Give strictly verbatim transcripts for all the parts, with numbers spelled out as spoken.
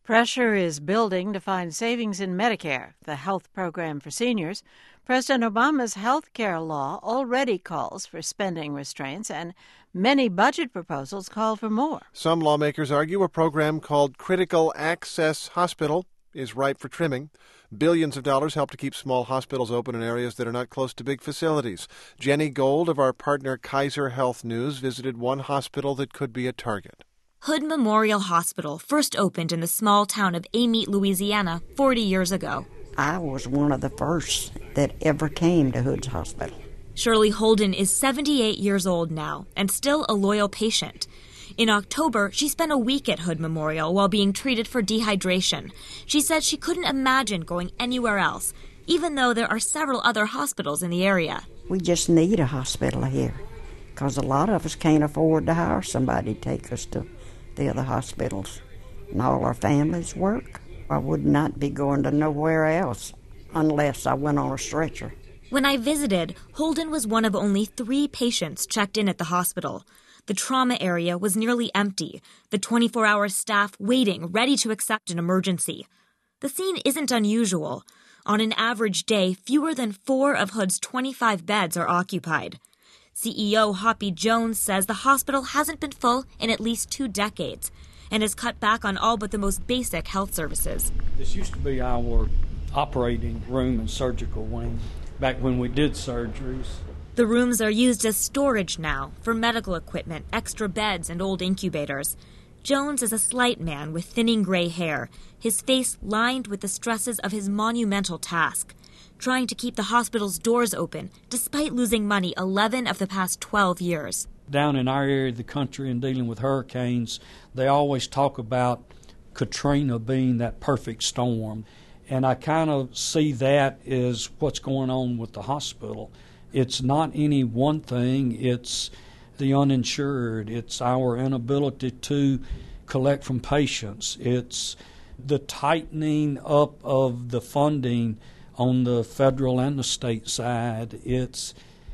Pressure is building to find savings in Medicare, the health program for seniors. President Obama's health care law already calls for spending restraints, and many budget proposals call for more. Some lawmakers argue a program called Critical Access Hospital is ripe for trimming. Billions of dollars help to keep small hospitals open in areas that are not close to big facilities. Jenny Gold of our partner Kaiser Health News visited one hospital that could be a target. Hood Memorial Hospital first opened in the small town of Amite, Louisiana, forty years ago. I was one of the first that ever came to Hood's Hospital. Shirley Holden is seventy-eight years old now and still a loyal patient. In October, she spent a week at Hood Memorial while being treated for dehydration. She said she couldn't imagine going anywhere else, even though there are several other hospitals in the area. We just need a hospital here, because a lot of us can't afford to hire somebody to take us to the other hospitals, and all our families work. I would not be going to nowhere else unless I went on a stretcher. When I visited, Holden was one of only three patients checked in at the hospital. The trauma area was nearly empty, the twenty-four hour staff waiting, ready to accept an emergency. The scene isn't unusual. On an average day, fewer than four of Hood's twenty-five beds are occupied. C E O Hoppy Jones says the hospital hasn't been full in at least two decades and has cut back on all but the most basic health services. This used to be our operating room and surgical wing back when we did surgeries. The rooms are used as storage now for medical equipment, extra beds, and old incubators. Jones is a slight man with thinning gray hair, his face lined with the stresses of his monumental task, trying to keep the hospital's doors open despite losing money eleven of the past twelve years. Down in our area of the country and dealing with hurricanes, they always talk about Katrina being that perfect storm. And I kind of see that as what's going on with the hospital. It's not any one thing. It's the uninsured. It's our inability to collect from patients. It's the tightening up of the funding on the federal and the state side. It's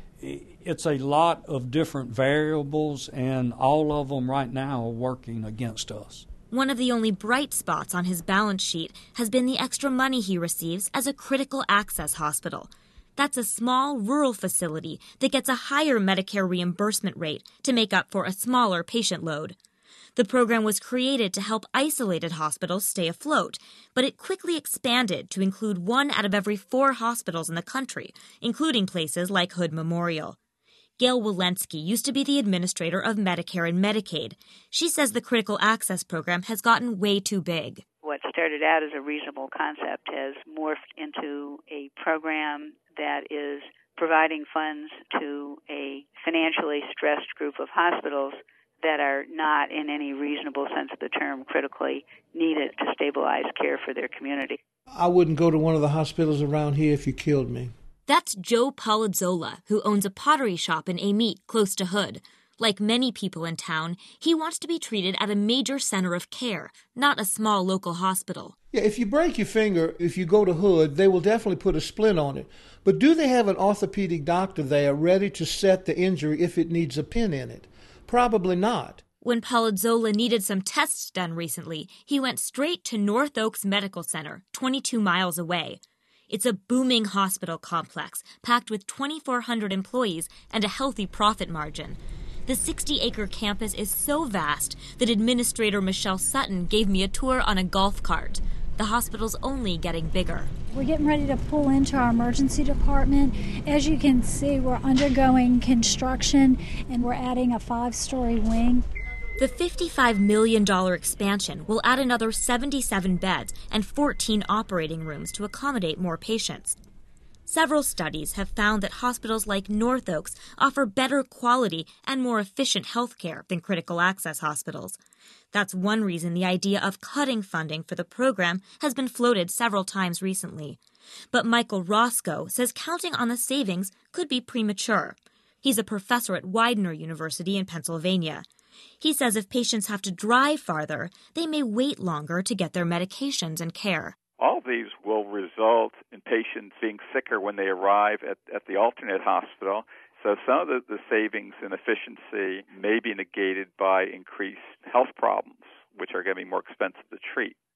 it's a lot of different variables, and all of them right now are working against us. One of the only bright spots on his balance sheet has been the extra money he receives as a critical access hospital. That's a small rural facility that gets a higher Medicare reimbursement rate to make up for a smaller patient load. The program was created to help isolated hospitals stay afloat, but it quickly expanded to include one out of every four hospitals in the country, including places like Hood Memorial. Gail Walensky used to be the administrator of Medicare and Medicaid. She says the critical access program has gotten way too big. What started out as a reasonable concept has morphed into a program that is providing funds to a financially stressed group of hospitals that are not, in any reasonable sense of the term, critically needed to stabilize care for their community. I wouldn't go to one of the hospitals around here if you killed me. That's Joe Palazzola, who owns a pottery shop in Amite, close to Hood. Like many people in town, he wants to be treated at a major center of care, not a small local hospital. Yeah, if you break your finger, if you go to Hood, they will definitely put a splint on it. But do they have an orthopedic doctor there ready to set the injury if it needs a pin in it? Probably not. When Palazzola needed some tests done recently, he went straight to North Oaks Medical Center, twenty-two miles away. It's a booming hospital complex, packed with twenty-four hundred employees and a healthy profit margin. The sixty acre campus is so vast that Administrator Michelle Sutton gave me a tour on a golf cart. The hospital's only getting bigger. We're getting ready to pull into our emergency department. As you can see, we're undergoing construction, and we're adding a five-story wing. The fifty-five million dollars expansion will add another seventy-seven beds and fourteen operating rooms to accommodate more patients. Several studies have found that hospitals like North Oaks offer better quality and more efficient health care than critical access hospitals. That's one reason the idea of cutting funding for the program has been floated several times recently. But Michael Roscoe says counting on the savings could be premature. He's a professor at Widener University in Pennsylvania. He says if patients have to drive farther, they may wait longer to get their medications and care. All of these will result in patients being sicker when they arrive at, at the alternate hospital. So some of the, the savings and efficiency may be negated by increased health problems, which are going to be more expensive to treat.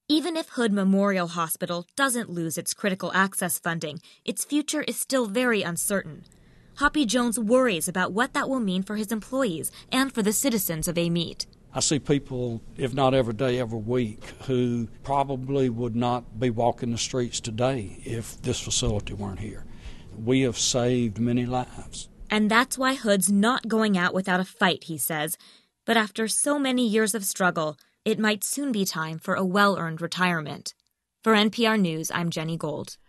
Even if Hood Memorial Hospital doesn't lose its critical access funding, its future is still very uncertain. Hoppy Jones worries about what that will mean for his employees and for the citizens of Amite. I see people, if not every day, every week, who probably would not be walking the streets today if this facility weren't here. We have saved many lives. And that's why Hood's not going out without a fight, he says. But after so many years of struggle, it might soon be time for a well-earned retirement. For N P R News, I'm Jenny Gold.